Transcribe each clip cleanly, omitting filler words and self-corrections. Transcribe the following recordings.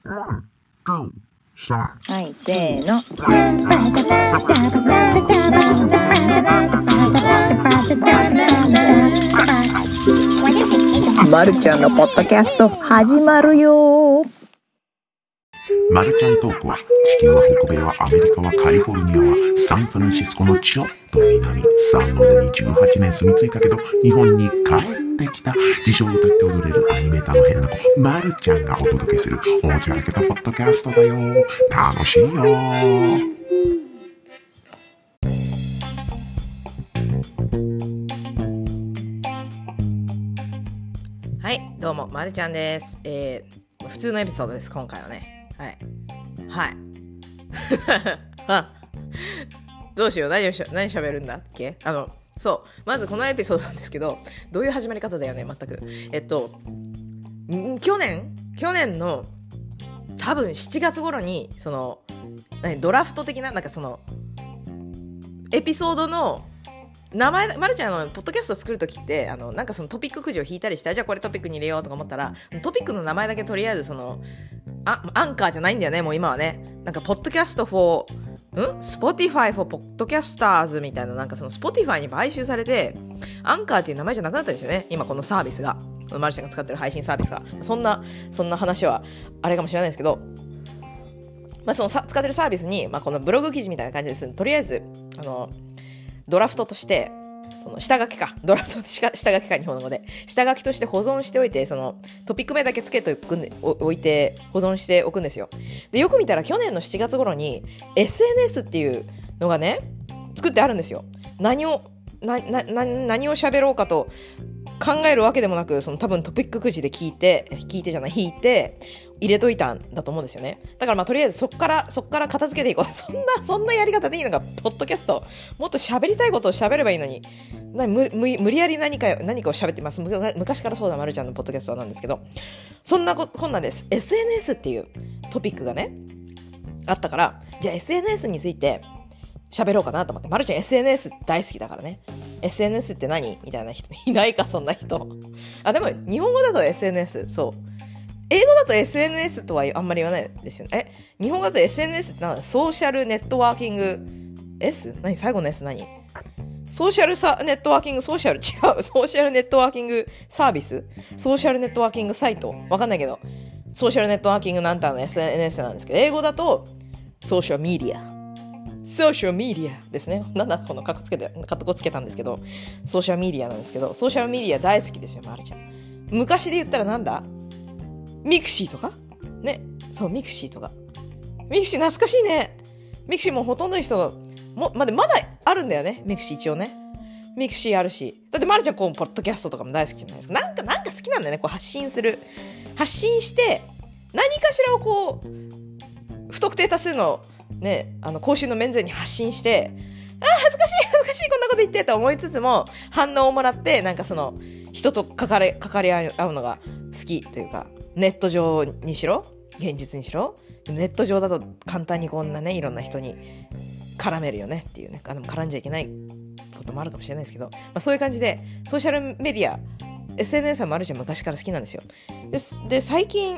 はい、せーの。まるちゃんのポッドキャスト始まるよ。 まるちゃんトークは、地球は北米はアメリカはカリフォルニアはサンフランシスコのちょっと南、サンノゼに18年住み着いたけど日本に帰ってきた自称歌って踊れるアニメーターの変な子まるちゃんがお届けするおもちゃらけたポッドキャストだよ。楽しいよ。 はい、どうもまるちゃんです。普通のエピソードです今回はね。はいどうしよう、何喋るんだっけ。そうまずこのエピソードなんですけど、どういう始まり方だよね全く。去年の多分7月頃にそのドラフト的ななんかそのエピソードの名前、まるちゃんのポッドキャストを作るときってなんかそのトピックくじを引いたりして、じゃあこれトピックに入れようとか思ったら、トピックの名前だけとりあえずそのアンカーじゃないんだよね、もう今はね。なんかポッドキャストSpotify for Podcasters みたいな、なんかその Spotify に買収されてアンカーっていう名前じゃなくなったんですよね、今このサービスが、まるちゃんが使ってる配信サービスが。そんな話はあれかもしれないですけど、その使ってるサービスに、このブログ記事みたいな感じです。とりあえずドラフトとしてその下書きか、ドラフト下書きか、日本語で下書きとして保存しておいて、そのトピック名だけつけておいて保存しておくんですよ。でよく見たら去年の7月頃に SNS っていうのがね作ってあるんですよ。何を喋ろうかと考えるわけでもなく、その多分トピックくじで引いて入れといたんだと思うんですよね。だからとりあえずそっから片付けていこう。そんなやり方でいいのがポッドキャスト。もっと喋りたいことを喋ればいいのに、無理やり何かを喋ってます。昔からそうだ、まるちゃんのポッドキャストなんですけど、そんなこんなです。 SNS っていうトピックがねあったから、じゃあ SNS について喋ろうかなと思って。まるちゃん SNS 大好きだからね。 SNS って何みたいな人いないか、そんな人。でも日本語だと SNS、 そう英語だと SNS とはあんまり言わないですよね。日本語だと SNS ってソーシャルネットワーキング S？ 何最後の S 何？ソーシャルネットワーキングソーシャルソーシャルネットワーキングサービス、ソーシャルネットワーキングサイト、わかんないけどソーシャルネットワーキングなんたの SNS なんですけど、英語だとソーシャルメディアですね。なんだこのカッコつけたんですけど、ソーシャルメディアなんですけど、ソーシャルメディア大好きですよ、まるちゃん。昔で言ったらなんだ、ミクシーとかね。そう、ミクシー懐かしいね。ミクシーもほとんどの人がまだあるんだよね、ミクシー。一応ねミクシーあるし、だってまるちゃんポッドキャストとかも大好きじゃないですか。なんか好きなんだよね、発信して何かしらを不特定多数のね、公衆の面前に発信して、恥ずかしいこんなこと言ってと思いつつも反応をもらって、なんかその人と関わり合うのが好きというか、ネット上にしろ現実にしろ、ネット上だと簡単にこんなねいろんな人に絡めるよねっていうね、絡んじゃいけないこともあるかもしれないですけど、そういう感じでソーシャルメディア SNS はまるちゃん昔から好きなんですよ。で最近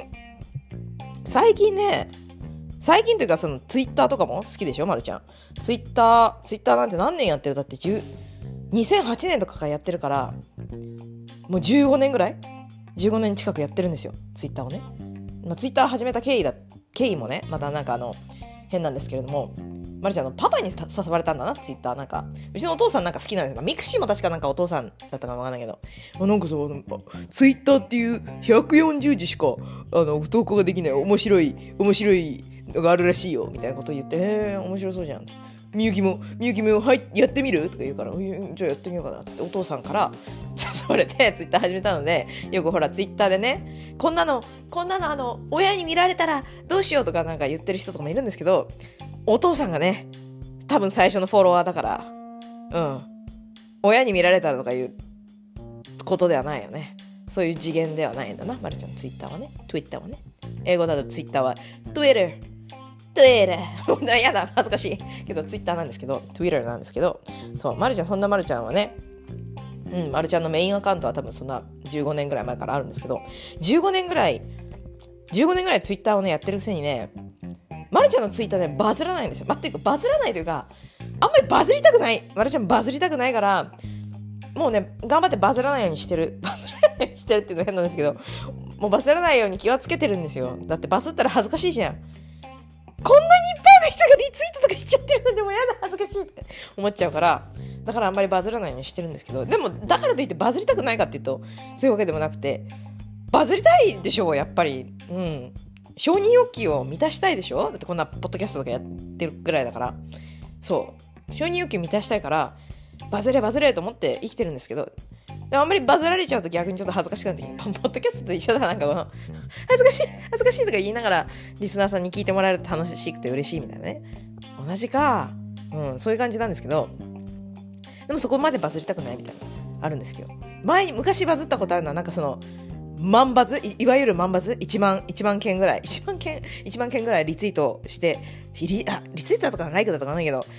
というか、そのツイッターとかも好きでしょ、まるちゃん。ツイッターなんて何年やってる？だって2008年とかからやってるから、もう15年近くやってるんですよ、ツイッターをね。ツイッター始めた経緯もね、またなんか変なんですけれども、まるちゃんパパに誘われたんだな、ツイッター。なんかうちのお父さんなんか好きなんですよ。ミクシーも確かなんかお父さんだったかわかんないけど、なんかツイッターっていう140字しか投稿ができない面白いのがあるらしいよみたいなことを言って、面白そうじゃん。みゆきもやってみるとか言うから、じゃあやってみようかなっつってお父さんから誘われてツイッター始めたので、よくほらツイッターでね、こんなの親に見られたらどうしようとかなんか言ってる人とかもいるんですけど、お父さんがね多分最初のフォロワーだから、親に見られたらとかいうことではないよね。そういう次元ではないんだな、まるちゃんのツイッターはね。英語だとツイッターは Twitter やだ、恥ずかしいけどツイッターなんですけど、 Twitter なんですけど、そう、まるちゃん、そんなまるちゃんはね、まるちゃんのメインアカウントは多分そんな15年ぐらい前からあるんですけど、15年ぐらい 15年ぐらいツイッターをねやってるくせにね、まるちゃんのツイッターねバズらないんですよ。っていうかバズらないというか、あんまりバズりたくない、まるちゃんバズりたくないから、もうね頑張ってバズらないようにしてるバズらないようにしてるっていうの変なんですけど、もうバズらないように気はつけてるんですよ。だってバズったら恥ずかしいじゃん。こんなにいっぱいの人がリツイートとかしちゃってるのでもやだ、恥ずかしいって思っちゃうから、だからあんまりバズらないようにしてるんですけど、でもだからといってバズりたくないかっていうとそういうわけでもなくて、バズりたいでしょうやっぱり。承認欲求を満たしたいでしょ。だってこんなポッドキャストとかやってるぐらいだから、そう承認欲求満たしたいからバズれと思って生きてるんですけど、でもあんまりバズられちゃうと逆にちょっと恥ずかしくなってきて、ポッドキャストと一緒だ、なんかこの恥ずかしいとか言いながらリスナーさんに聞いてもらえると楽しくて嬉しいみたいなね、同じか、そういう感じなんですけど、でもそこまでバズりたくないみたいなあるんですけど、昔バズったことあるのはなんかその万バズ、いわゆる万バズ、1万件ぐらいリツイートしてリツイートだとかライクだとかないけど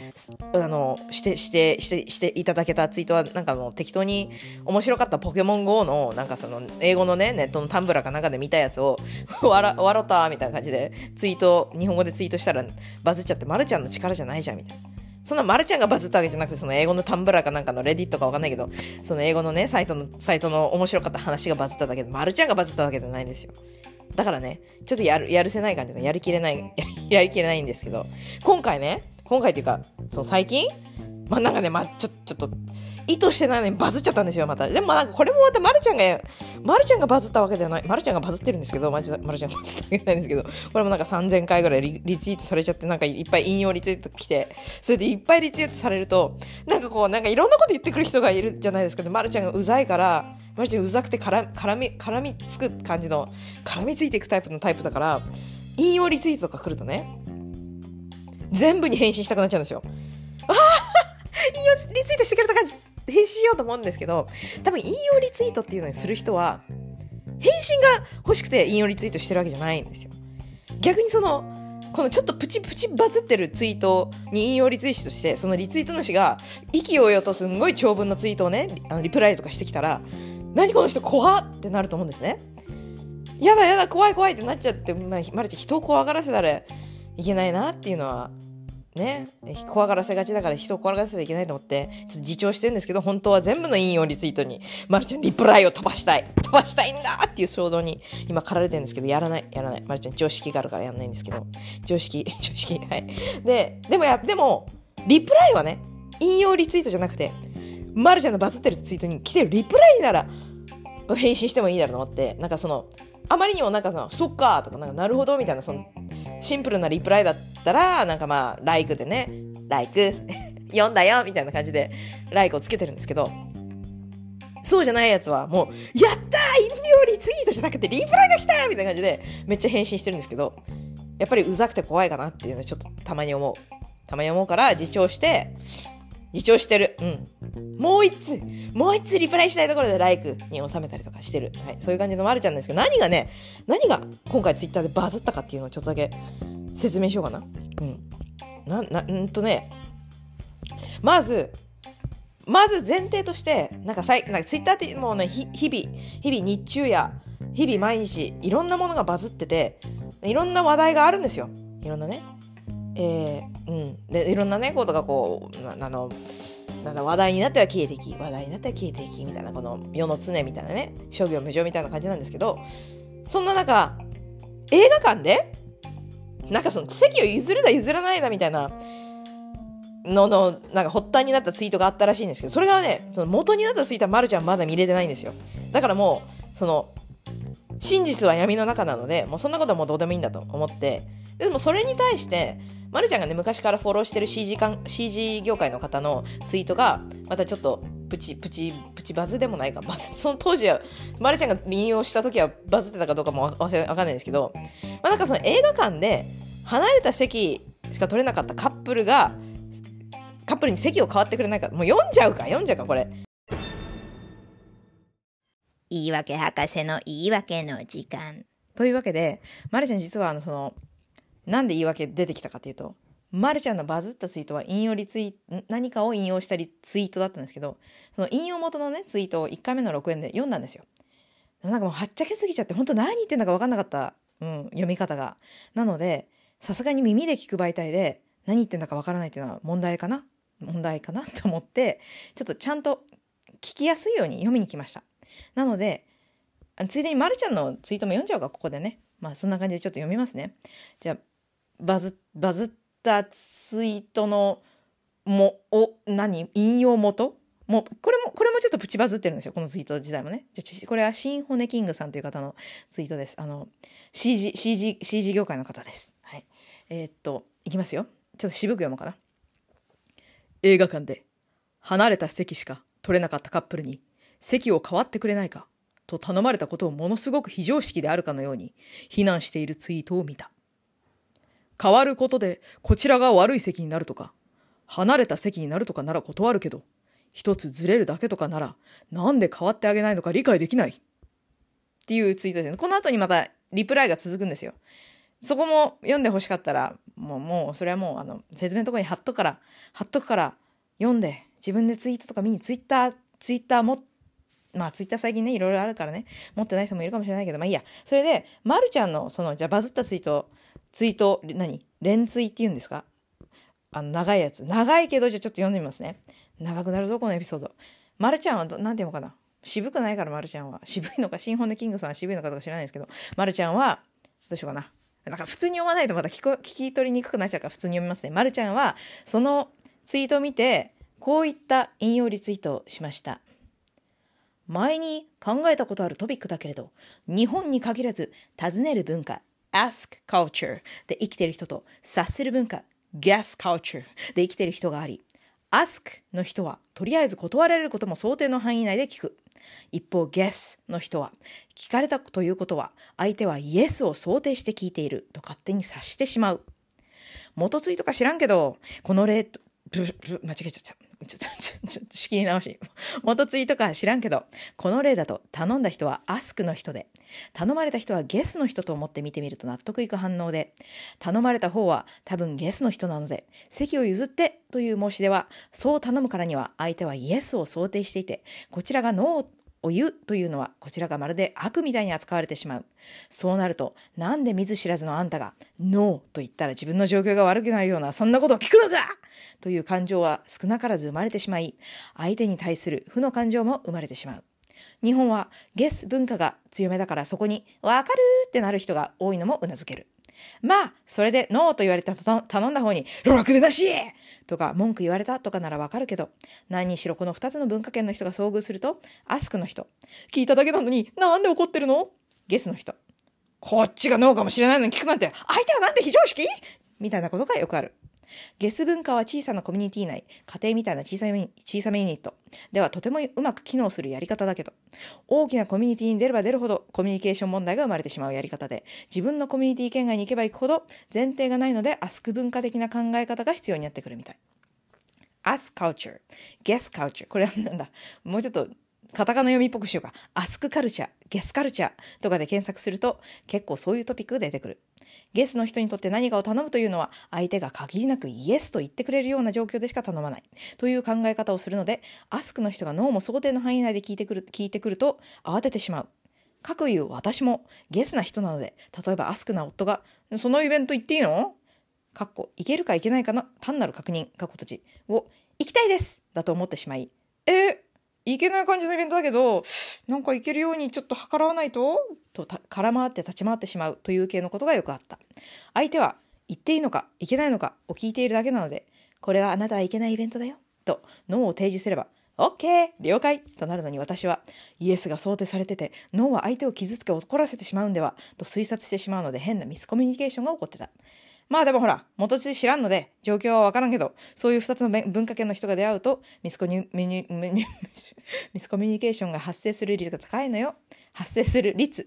していただけたツイートはなんか適当に面白かったポケモン GO のなんかその英語のねネットのタンブラーかなんかで見たやつを笑ったみたいな感じで日本語でツイートしたらバズっちゃって、まるちゃんの力じゃないじゃんみたいな。そんなまるちゃんがバズったわけじゃなくて、その英語のタンブラーかなんかのレディットかわかんないけど、その英語のねサイトの面白かった話がバズっただけで、まるちゃんがバズったわけじゃないんですよ。だからねちょっとやるせない感じでやりきれないんですけど、今回っていうかその最近なんかねちょっと意図してないのにバズっちゃったんですよまた。でもなんかこれもまたまるちゃんがバズったわけではない、まるちゃんがバズってるんですけど、まるちゃんがバズったわけじゃないんですけど、これもなんか3000回ぐらいリツイートされちゃって、なんかいっぱい引用リツイート来て、それでいっぱいリツイートされるとなんかこうなんかいろんなこと言ってくる人がいるじゃないですか。まるちゃんがうざいから、まるちゃんうざくて絡みつく感じの、絡みついていくタイプだから、引用リツイートとか来るとね全部に返信したくなっちゃうんですよ。引用リツイートしてくれた感じ返信しようと思うんですけど、多分引用リツイートっていうのにする人は返信が欲しくて引用リツイートしてるわけじゃないんですよ。逆にこのちょっとプチバズってるツイートに引用リツイートして、そのリツイート主が意気揚々とすんごい長文のツイートをねリプライとかしてきたら、何この人怖ってなると思うんですね。やだ怖いってなっちゃって、まるちゃん人を怖がらせたらいけないなっていうのはね、怖がらせがちだから人を怖がらせたらいけないと思ってちょっと自重してるんですけど、本当は全部の引用リツイートにまるちゃんリプライを飛ばしたいんだっていう衝動に今駆られてるんですけど、やらないまるちゃん常識があるからやらないんですけど、常識はいでもリプライはね引用リツイートじゃなくて、まるちゃんのバズってるツイートに来てるリプライなら返信してもいいだろうと思って、なんかあまりにもなんかそっかとか、なんかなるほどみたいなシンプルなリプライだったら、なんかライクでね読んだよみたいな感じでライクをつけてるんですけど、そうじゃないやつはもうやったー引用リツイートじゃなくてリプライが来たみたいな感じでめっちゃ返信してるんですけど、やっぱりうざくて怖いかなっていうのをちょっとたまに思うから自重してる。もう一つリプライしたいところでライクに収めたりとかしてる。はい、そういう感じのまるちゃんですけど、何が今回ツイッターでバズったかっていうのをちょっとだけ説明しようかな。まず前提としてなんかツイッターってもうね日々日中や日々毎日いろんなものがバズってて、いろんな話題があるんですよ。いろんなね。でいろんなねことがこう話題になっては消えていきみたいな、この世の常みたいなね、諸行無常みたいな感じなんですけど、そんな中映画館でなんか席を譲るだ譲らないだみたいなのなんか発端になったツイートがあったらしいんですけど、それがね元になったツイートはまるちゃんまだ見れてないんですよ。だからもう真実は闇の中なので、もうそんなことはもうどうでもいいんだと思って、でもそれに対してまるちゃんがね昔からフォローしてる CG 業界の方のツイートがまたちょっとプチバズでもないか、その当時はまるちゃんが引用した時はバズってたかどうかもわかんないですけど、なんか映画館で離れた席しか取れなかったカップルに席を代わってくれないか、もう読んじゃうかこれ。 言い訳博士の言い訳の時間というわけで、まるちゃん実はなんで言い訳出てきたかっていうと、まるちゃんのバズったツイートは何かを引用したツイートだったんですけど、その引用元のねツイートを1回目の録音で読んだんですよ。でもなんかもうはっちゃけすぎちゃって本当何言ってんだか分かんなかった読み方が。なので、さすがに耳で聞く媒体で何言ってんだかわからないっていうのは問題かなと思って、ちょっとちゃんと聞きやすいように読みに来ました。なので、ついでにまるちゃんのツイートも読んじゃおうか、ここでね。まあそんな感じでちょっと読みますね。じゃあ、バズったツイートの引用元もうこれもちょっとプチバズってるんですよ、このツイート自体もね。これはシンホネキングさんという方のツイートです。CG 業界の方です。はい。いきますよ。ちょっと渋く読もうかな。映画館で離れた席しか取れなかったカップルに席を代わってくれないかと頼まれたことをものすごく非常識であるかのように非難しているツイートを見た。変わることでこちらが悪い席になるとか、離れた席になるとかなら断るけど、一つずれるだけとかならなんで変わってあげないのか理解できないっていうツイートですね。この後にまたリプライが続くんですよ。そこも読んでほしかったらもうそれはもう説明のところに貼っとくから読んで、自分でツイートとか見にツイッターもツイッター最近ねいろいろあるからね、持ってない人もいるかもしれないけど、まあいいや。それでまるちゃんのじゃあバズったツイート連ツイっていうんですか、長いやつ、長いけど、じゃあちょっと読んでみますね。長くなるぞこのエピソード。まるちゃんはなんて読むかな、渋くないから、まるちゃんは渋いのか、シンホネキングさんは渋いのかとか知らないですけど、まるちゃんはどうしようかな、なんか普通に読まないとまた聞き取りにくくなっちゃうから普通に読みますね。まるちゃんはそのツイートを見てこういった引用リツイートをしました。前に考えたことあるトピックだけれど、日本に限らず尋ねる文化 Ask Culture で生きている人と察する文化 Guess Culture で生きている人があり、 Ask の人はとりあえず断られることも想定の範囲内で聞く。一方 Guess の人は聞かれたということは相手は Yes を想定して聞いていると勝手に察してしまう。元ツイとか知らんけど、この例間違えちゃった。ちょっと仕切り直し。元ツイとか知らんけど、この例だと頼んだ人は Ask の人で、頼まれた人は Guess の人と思って見てみると納得いく反応で、頼まれた方は多分 Guess の人なので、席を譲ってという申し出は、そう頼むからには相手は Yes を想定していて、こちらが No を言うというのはこちらがまるで悪みたいに扱われてしまう。そうなると、なんで見ず知らずのあんたが No と言ったら自分の状況が悪くなるようなそんなことを聞くのかという感情は少なからず生まれてしまい、相手に対する負の感情も生まれてしまう。日本はゲス文化が強めだから、そこにわかるってなる人が多いのもうなずける。まあそれでノーと言われた頼んだ方にろくでなしとか文句言われたとかならわかるけど、何にしろこの2つの文化圏の人が遭遇すると、アスクの人、聞いただけなのになんで怒ってるの？ゲスの人、こっちがノーかもしれないのに聞くなんて、相手はなんで非常識？みたいなことがよくある。ゲス文化は小さなコミュニティ内、家庭みたいな小さめユニットではとてもうまく機能するやり方だけど、大きなコミュニティに出れば出るほどコミュニケーション問題が生まれてしまうやり方で、自分のコミュニティ圏外に行けば行くほど前提がないので、アスク文化的な考え方が必要になってくるみたい。Ask culture, guess culture、 これはなんだ、もうちょっとカタカナ読みっぽくしようか。Ask culture, guess culture とかで検索すると結構そういうトピックが出てくる。ゲスの人にとって何かを頼むというのは、相手が限りなくイエスと言ってくれるような状況でしか頼まないという考え方をするので、アスクの人がノーも想定の範囲内で聞いてくると慌ててしまう。かくいう私もゲスな人なので、例えばアスクな夫がそのイベント行っていいの？行けるか行けないかの単なる確認を行きたいですだと思ってしまい、行けない感じのイベントだけど、なんか行けるようにちょっと計らわないと空回って立ち回ってしまうという系のことがよくあった。相手は行っていいのか行けないのかを聞いているだけなので、これはあなたは行けないイベントだよとノーを提示すれば OK 了解となるのに、私はイエスが想定されてて、ノーは相手を傷つけ怒らせてしまうんではと推察してしまうので、変なミスコミュニケーションが起こってた。まあでもほら、元知知らんので状況はわからんけど、そういう2つの文化圏の人が出会うとミスコミュニケーションが発生する率が高いのよ。発生する率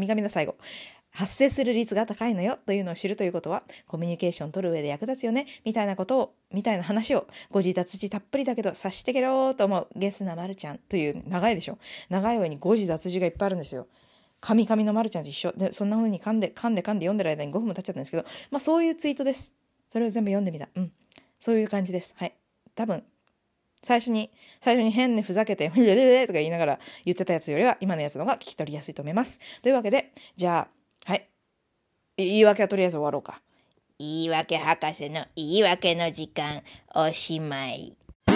が高いのよというのを知るということは、コミュニケーション取る上で役立つよねみたいな話を誤字脱字たっぷりだけど察してけろと思うゲスなまるちゃんという、長いでしょ、長い上に誤字脱字がいっぱいあるんですよ。神々のまるちゃんと一緒で、そんな風に噛んで読んでる間に5分も経っちゃったんですけど、まあそういうツイートです。それを全部読んでみた。そういう感じです。はい。多分最初に変にふざけてとか言いながら言ってたやつよりは今のやつの方が聞き取りやすいと思います。というわけで、じゃあはい、 言い訳はとりあえず終わろうか。 言い訳博士の言い訳の時間、おしまい。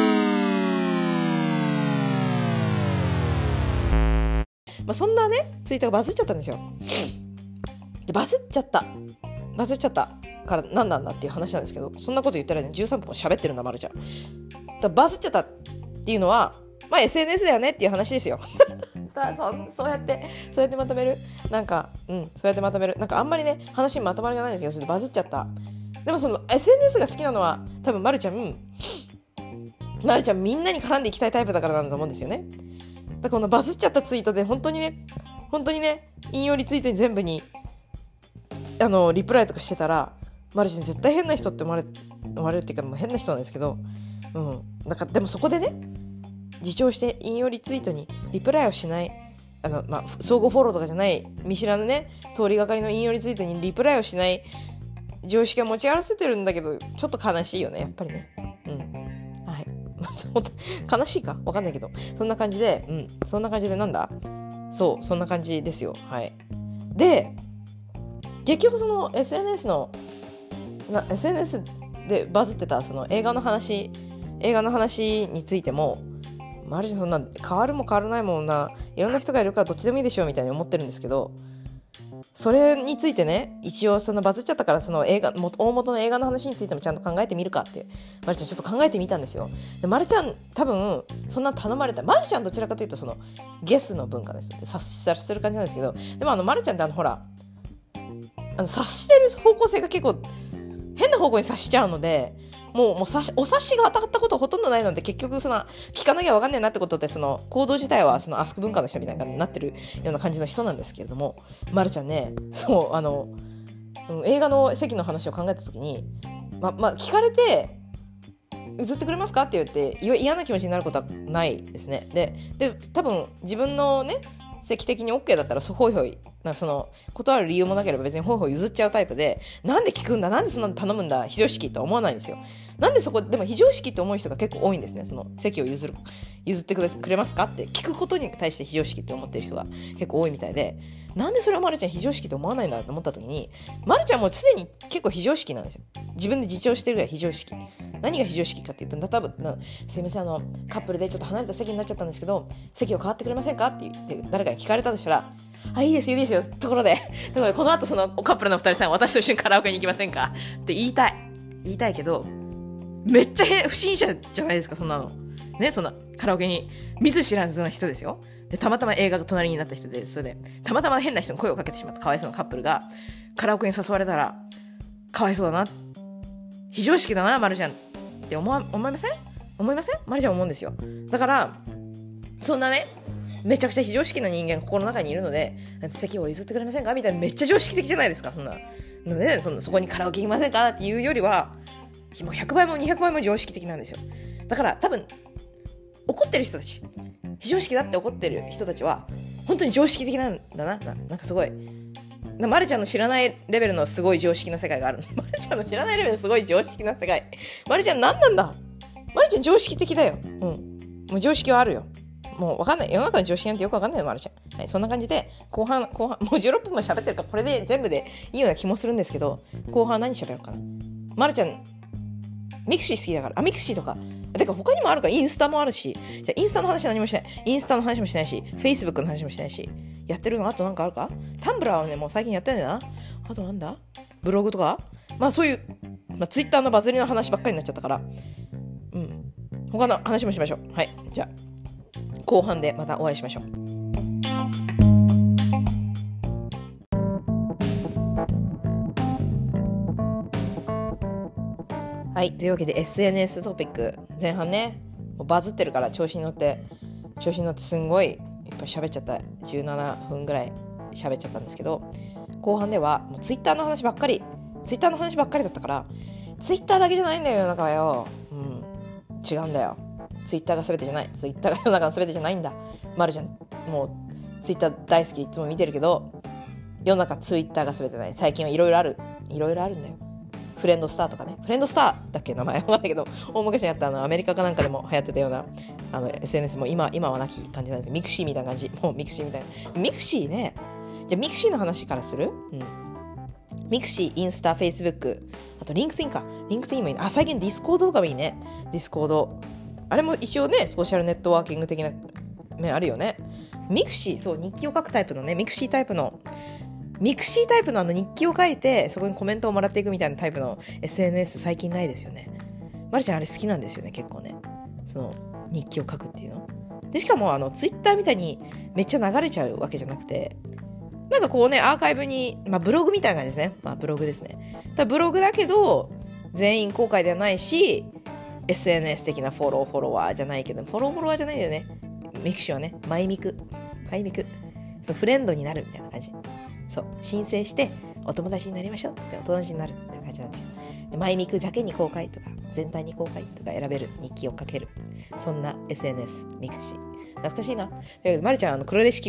そんなねツイートがバズっちゃったんですよ。でバズっちゃったから何なんだっていう話なんですけど、そんなこと言ったらね13分も喋ってるんだまるちゃん。だバズっちゃったっていうのはSNS だよねっていう話ですよ。そうやってまとめるそうやってまとめるあんまりね話にまとまりがないんですけど、バズっちゃった。でもその SNS が好きなのは多分まるちゃんみんなに絡んでいきたいタイプだからなんだと思うんですよね。だからこのバズっちゃったツイートで本当にね引用リツイートに全部にリプライとかしてたらマルちゃん絶対変な人って思われるっていうかもう変な人なんですけど、だからでもそこでね自重して引用リツイートにリプライをしない相互フォローとかじゃない見知らぬね通りがかりの引用リツイートにリプライをしない常識は持ち合わせてるんだけど、ちょっと悲しいよねやっぱりね。はい悲しいか分かんないけどそんな感じでそんな感じでそんな感じですよ。はいで結局その SNS でバズってたその映画の話についてもマルちゃんそんな変わるも変わらないもんないろんな人がいるからどっちでもいいでしょみたいに思ってるんですけど、それについてね一応そのバズっちゃったからその大元の映画の話についてもちゃんと考えてみるかってマルちゃんちょっと考えてみたんですよ。でマルちゃん多分そんな頼まれたマルちゃんどちらかというとそのゲスの文化です察する感じなんですけど、でもマルちゃんってほら察してる方向性が結構変な方向に察しちゃうのでもうお察しが当たったことほとんどないので結局その聞かなきゃ分かんないなってことでその行動自体はそのアスク文化の人みたいになってるような感じの人なんですけれども、まるちゃんね映画の席の話を考えた時に聞かれて譲ってくれますかって言って嫌な気持ちになることはないですね。で多分自分のね席的に OK だったらホイホイその断る理由もなければ別にホイホイ譲っちゃうタイプで、なんで聞くんだなんでそんなの頼むんだ非常識とは思わないんですよ。なんでそこでも非常識って思う人が結構多いんですね。その席を譲ってくれますかって聞くことに対して非常識って思ってる人が結構多いみたいで、なんでそれをまるちゃん非常識と思わないんだと思った時に、まるちゃんもすでに結構非常識なんですよ。自分で自重してるぐらい非常識。何が非常識かっていうと、多分すいませんカップルでちょっと離れた席になっちゃったんですけど席を変わってくれませんかって言って誰かに聞かれたとしたら、いいですよところでこの後そのカップルの2人さん私と一緒にカラオケに行きませんかって言いたいけどめっちゃ不審者じゃないですかそんなのね。そんなカラオケに見ず知らずの人ですよ。でたまたま映画が隣になった人で、それでたまたま変な人に声をかけてしまったかわいそうなカップルがカラオケに誘われたらかわいそうだな、非常識だなまるちゃんって思いませんまるちゃん思うんですよ。だからそんなねめちゃくちゃ非常識な人間が心の中にいるので席を譲ってくれませんかみたいなめっちゃ常識的じゃないですか。そんなのでそこにカラオケ行きませんかっていうよりはもう100倍も200倍も常識的なんですよ。だから多分怒ってる人たち非常識だって怒ってる人たちは本当に常識的なんだなんかすごいまるちゃんの知らないレベルのすごい常識な世界がある。まるちゃんの知らないレベルのすごい常識な世界。まるちゃん何なんだ。まるちゃん常識的だよ。もう常識はあるよ。もう分かんない。世の中の常識なんてよく分かんないのまるちゃん。はい、そんな感じで後半もう16分も喋ってるからこれで全部でいいような気もするんですけど、後半何喋ろうかな。まるちゃんミクシー好きだからミクシーとかてか他にもあるからインスタもあるし、じゃあインスタの話何もしない。インスタの話もしないし、フェイスブックの話もしないし、やってるのあとなんかあるか。タンブラーはねもう最近やってんだよな。あとなんだブログとかそういう、ツイッターのバズりの話ばっかりになっちゃったから他の話もしましょう。はい、じゃあ後半でまたお会いしましょう。はい、というわけで SNS トピック前半ねもうバズってるから調子に乗ってすんごいいっぱい喋っちゃった。17分ぐらい喋っちゃったんですけど、後半ではもうツイッターの話ばっかりだったから、ツイッターだけじゃないんだよ世の中はよ。違うんだよ。ツイッターが全てじゃない。ツイッターが世の中の全てじゃないんだ。まるちゃんもうツイッター大好きいつも見てるけど、世の中ツイッターが全てない。最近はいろいろあるんだよ。フレンドスターとかね。フレンドスターだっけ名前わかんないけど、大昔にあったアメリカかなんかでも流行ってたようなSNS も今はなき感じなんです。ミクシーみたいな感じ。もうミクシーみたいな。ミクシーね。じゃあミクシーの話からする？ミミクシー、インスタ、フェイスブック、あとリンクトインか。リンクトインもいいね。最近ディスコードとかもいいね。ディスコード。あれも一応ね、ソーシャルネットワーキング的な面あるよね。ミクシー、そう、日記を書くタイプのね、ミクシータイプの日記を書いて、そこにコメントをもらっていくみたいなタイプの SNS 最近ないですよね。まるちゃんあれ好きなんですよね、結構ね。その、日記を書くっていうの。で、しかもツイッターみたいにめっちゃ流れちゃうわけじゃなくて、なんかこうね、アーカイブに、ブログみたいな感じですね。ブログですね。ブログだけど、全員公開ではないし、SNS 的なフォロワーじゃないけど、フォロワーじゃないんだよね。ミクシーはね、マイミク。そう、フレンドになるみたいな感じ。そう、申請して、お友達になりましょうってお友達になるみたいな感じなんですよ。で、マイミクだけに公開とか、全体に公開とか選べる、日記を書ける。そんな SNS、ミクシー。懐かしいな。まるちゃん、黒歴史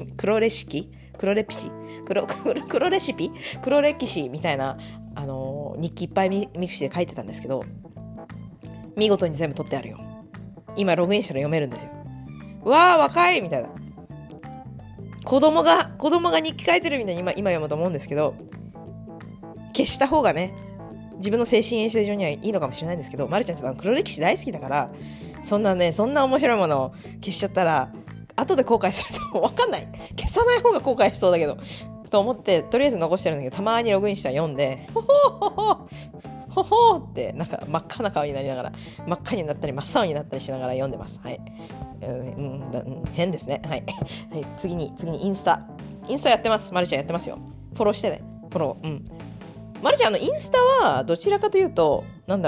みたいな、日記いっぱいミクシーで書いてたんですけど、見事に全部取ってあるよ。今ログインしたら読めるんですよ。うわー若いみたいな。子供が日記書いてるみたいに今読むと思うんですけど、消した方がね、自分の精神衛生上にはいいのかもしれないんですけど、まるちゃんちょっと黒歴史大好きだから、そんな面白いものを消しちゃったら、後で後悔すると分かんない。消さない方が後悔しそうだけど、と思って、とりあえず残してるんだけど、たまにログインしたら読んで、ほほーってなんか真っ赤な顔になりながら、真っ赤になったり真っ青になったりしながら読んでます。はい。変ですね。はい。はい、次にインスタやってます。まるちゃんやってますよ。フォローしてね。フォロー。まるちゃんインスタはどちらかというと、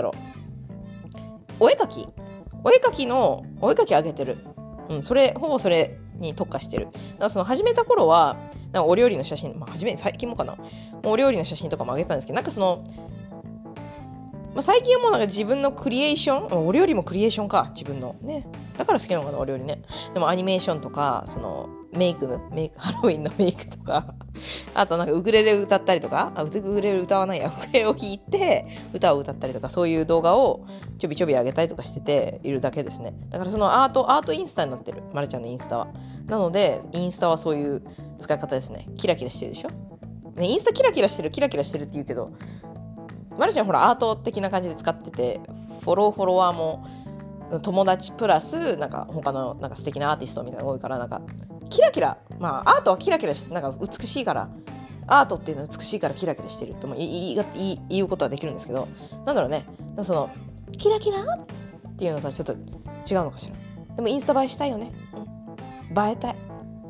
お絵描き上げてる。ほぼそれに特化してる。だからその始めた頃は、なんかお料理の写真、最近もかな。もうお料理の写真とかも上げてたんですけど、なんかその、最近はもうなんか自分のクリエーション、お料理もクリエーションか、自分のね。だから好きなのかな、お料理ね。でもアニメーションとか、そのメイク、ハロウィンのメイクとか、あとなんかウクレレ歌ったりとか、ウクレレ歌わないや、ウクレレを弾いて歌を歌ったりとか、そういう動画をちょびちょび上げたりとかしてているだけですね。だからそのアートインスタになってる、まるちゃんのインスタは。なので、インスタはそういう使い方ですね。キラキラしてるでしょ。ね、インスタキラキラしてるって言うけど、まるちゃんほらアート的な感じで使ってて、フォロワーも友達プラスなんか他のなんか素敵なアーティストみたいなのが多いから、なんかキラキラ、アートはキラキラしてなんか美しいから、アートっていうのは美しいからキラキラしてるとも言うことはできるんですけど、なんだろうね、そのキラキラっていうのとはちょっと違うのかしら。でもインスタ映えしたいよね。映えたい。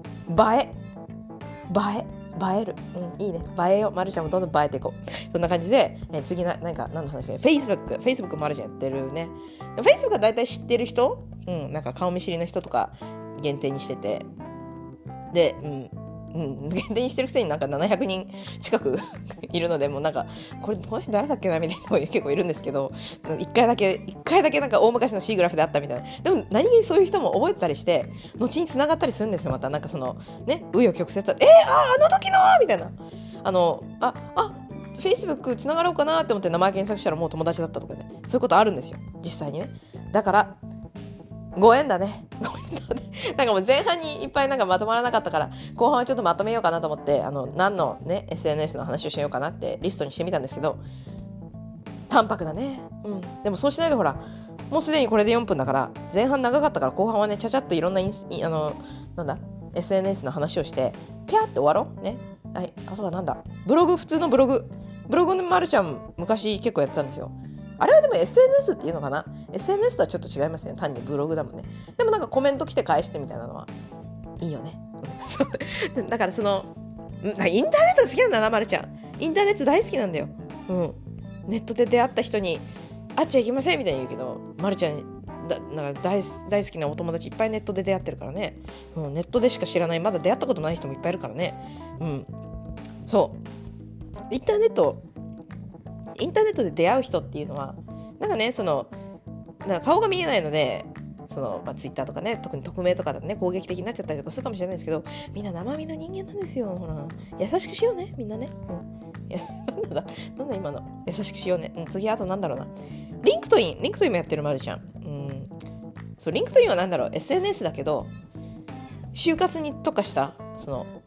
映える。いいね。映えよ。まるちゃんもどんどん映えていこう。そんな感じで、次何の話か。Facebook まるちゃんやってるね。Facebook は大体知ってる人、なんか顔見知りの人とか限定にしてて。で、限定にしてるくせになんか700人近くいるので、もうなんか、この人誰だっけなみたいな人が結構いるんですけど、一回だけなんか大昔の C グラフであったみたいな。でも何気にそういう人も覚えてたりして、後に繋がったりするんですよ、また。なんかその、ね、紆余曲折あの時のみたいな。Facebook 繋がろうかなって思って名前検索したらもう友達だったとかね。そういうことあるんですよ、実際にね。だから、ご縁だね。なんかもう前半にいっぱいなんかまとまらなかったから、後半はちょっとまとめようかなと思って、何のね、SNS の話をしようかなってリストにしてみたんですけど、淡白だね。でもそうしないとほら、もうすでにこれで4分だから、前半長かったから後半はね、ちゃちゃっといろんなSNS の話をして、ピャーって終わろうね。はい。あとはなんだ、普通のブログのまるちゃん昔結構やってたんですよ。あれはでも SNS っていうのかな。 SNS とはちょっと違いますね。単にブログだもんね。でもなんかコメント来て返してみたいなのはいいよね。だからそのインターネットが好きなんだな、まるちゃん。インターネット大好きなんだよ。ネットで出会った人に会っちゃいけませんみたいに言うけど、まるちゃんなんか大好きなお友達いっぱいネットで出会ってるからね。ネットでしか知らない、まだ出会ったことない人もいっぱいいるからね。そうインターネットで出会う人っていうのはなんかね、そのなんか顔が見えないので、そのツイッターとかね、特に匿名とかだとね攻撃的になっちゃったりとかするかもしれないですけど、みんな生身の人間なんですよ。ほら優しくしようね、みんなね。なんだ今の優しくしようね。次あとなんだろうな。リンクトインもやってるまるちゃん。そうリンクトインはなんだろう、 SNS だけど就活に特化したその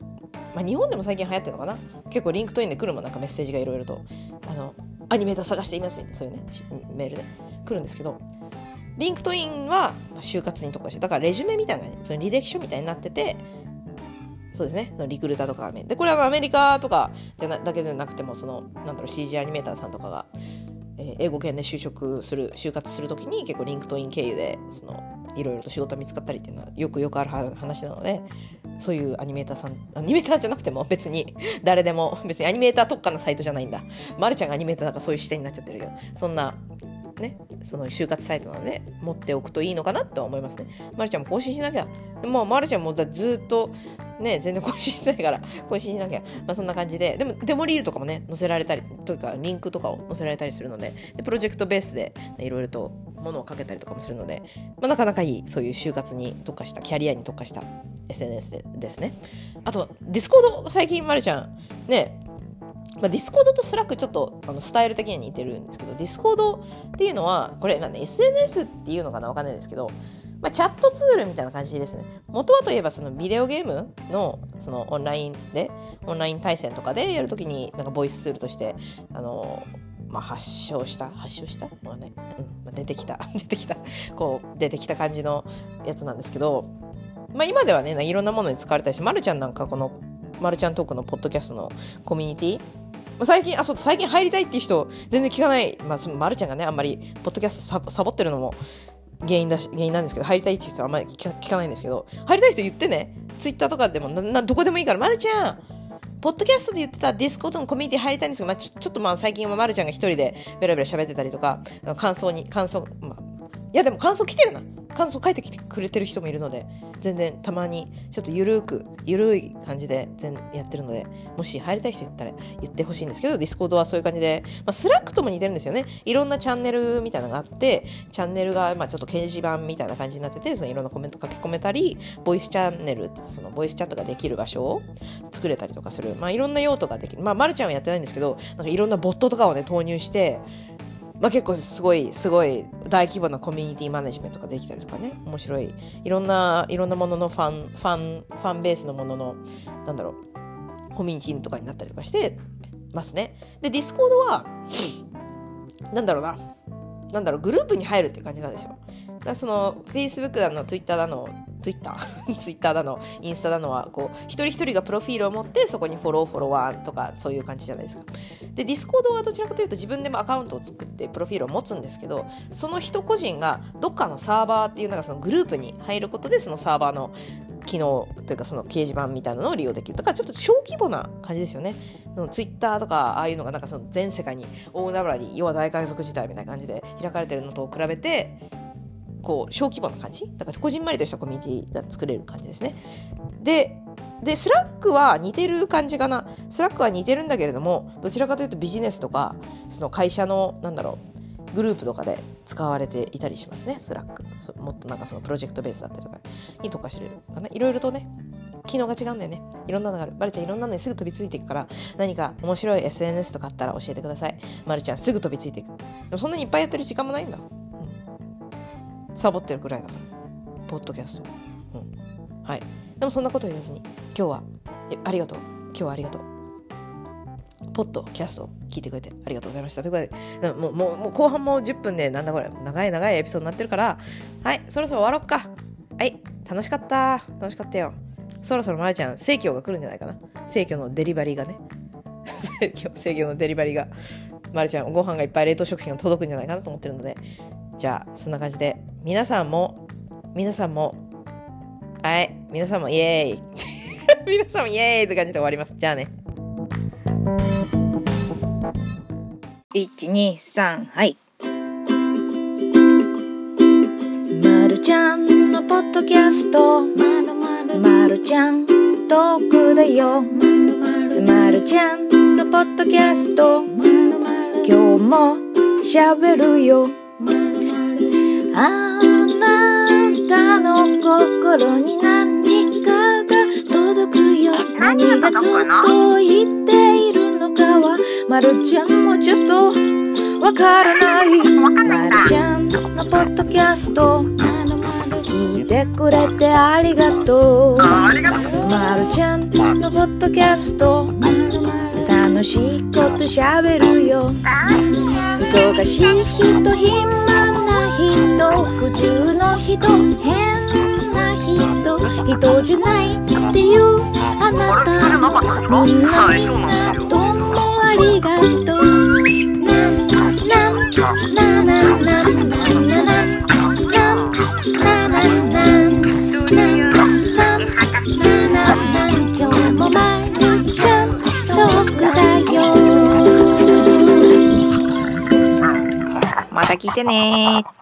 日本でも最近流行ってるのかな、結構リンクトインで来るもん、なんかメッセージがいろいろとアニメーター探していますみたいな、そういうねメールで来るんですけど、リンクトインは就活に特化して、だからレジュメみたいな、その履歴書みたいになってて、そうですね、リクルーターとかで、これはアメリカとかだけでなくても、そのなんだろう CG アニメーターさんとかが、英語圏で就活するときに結構リンクトイン経由でいろいろと仕事が見つかったりっていうのはよくある話なので、そういうアニメーターじゃなくても別に誰でも、別にアニメーター特化のサイトじゃないんだ、まるちゃんがアニメーターだからそういう視点になっちゃってるけど、そんなね、その就活サイトなので持っておくといいのかなとは思いますね。まるちゃんも更新しなきゃ、もうまるちゃんもずっとね全然更新してないから更新しなきゃ、そんな感じで、でもデモリールとかもね載せられたりというか、リンクとかを載せられたりするので、プロジェクトベースでいろいろとものをかけたりとかもするので、なかなかいい、そういう就活に特化した、キャリアに特化した SNS ですね。あとディスコード、最近まるちゃんね、ディスコードとスラックちょっとスタイル的には似てるんですけど、ディスコードっていうのはこれ、SNS っていうのかな、わかんないですけど、チャットツールみたいな感じですね。元はといえばそのビデオゲームのそのオンライン対戦とかでやるときになんかボイスツールとして発症したのがね、出てきた出てきた感じのやつなんですけど、今ではねいろんなものに使われたりして、まるちゃんなんかこのまるちゃんトークのポッドキャストのコミュニティ、最近入りたいっていう人全然聞かない、まるちゃんがねあんまりポッドキャストサボってるのも原因なんですけど、入りたいっていう人はあんまり聞かないんですけど、入りたい人言ってね、ツイッターとかでもどこでもいいから、まるちゃんポッドキャストで言ってたディスコードのコミュニティ入りたいんですけど、ちょっと最近はまるちゃんが一人でベラベラ喋ってたりとか、いやでも感想来てるな、感想書いてきてくれてる人もいるので、全然たまにちょっとゆるい感じでやってるので、もし入りたい人言ったら言ってほしいんですけど、ディスコードはそういう感じで、スラックとも似てるんですよね。いろんなチャンネルみたいなのがあって、チャンネルがちょっと掲示板みたいな感じになってて、そのいろんなコメント書き込めたり、ボイスチャンネルってそのボイスチャットができる場所を作れたりとかする、いろんな用途ができる。まるちゃんはやってないんですけど、なんかいろんなボットとかをね投入して、結構すごい大規模なコミュニティマネジメントができたりとかね、面白い、いろんなもののファンベースのもののコミュニティとかになったりとかしてますね。でディスコードはグループに入るっていう感じなんですよ。だからその Facebook だの Twitter だのインスタだのは一人一人がプロフィールを持って、そこにフォロワーとかそういう感じじゃないですか。でディスコードはどちらかというと自分でもアカウントを作ってプロフィールを持つんですけど、その人個人がどっかのサーバーっていうそのグループに入ることで、そのサーバーの機能というかその掲示板みたいなのを利用できる。だからちょっと小規模な感じですよね。ツイッターとかああいうのがその全世界に大海原に、要は大海賊時代みたいな感じで開かれてるのと比べて小規模な感じだから、こじんまりとしたコミュニティが作れる感じですね。でスラックは似てる感じかな。スラックは似てるんだけれども、どちらかというとビジネスとかその会社のグループとかで使われていたりしますね。スラックもっとそのプロジェクトベースだったりとかに特化してるかな。いろいろとね機能が違うんだよね。いろんなのがある。まるちゃんいろんなのにすぐ飛びついていくから、何か面白い SNS とかあったら教えてください。まるちゃんすぐ飛びついていく。でもそんなにいっぱいやってる時間もないんだ。サボってるくらいだからポッドキャスト、はい。でもそんなこと言わずに、今日はありがとうポッドキャストを聞いてくれてありがとうございました。ということで、もう後半も10分でなんだこれ長いエピソードになってるから、はい、そろそろ終わろっか。はい、楽しかったよ。そろそろまるちゃん生協が来るんじゃないかな。生協のデリバリーがね生協のデリバリーが、まるちゃんご飯がいっぱい冷凍食品が届くんじゃないかなと思ってるので、じゃあそんな感じで皆さんもはい、皆さんもイエーイ皆さんもイエーイって感じで終わります。じゃあね。 123はいまるちゃんのポッドキャストまるちゃんトークだよまるちゃんのポッドキャスト今日も喋るよあなたの心に何かが届くよ何が届いているのかはまるちゃんもちょっとわからないまるちゃんのポッドキャスト聞いてくれてありがとう。まるちゃんのポッドキャスト、楽しいことしゃべるよ。忙しい人、暇な人、普通の人、変な人、人じゃないっていうあなたも、みんなどうもありがとう。今日もまるちゃんトークだよ。 また聞いてね。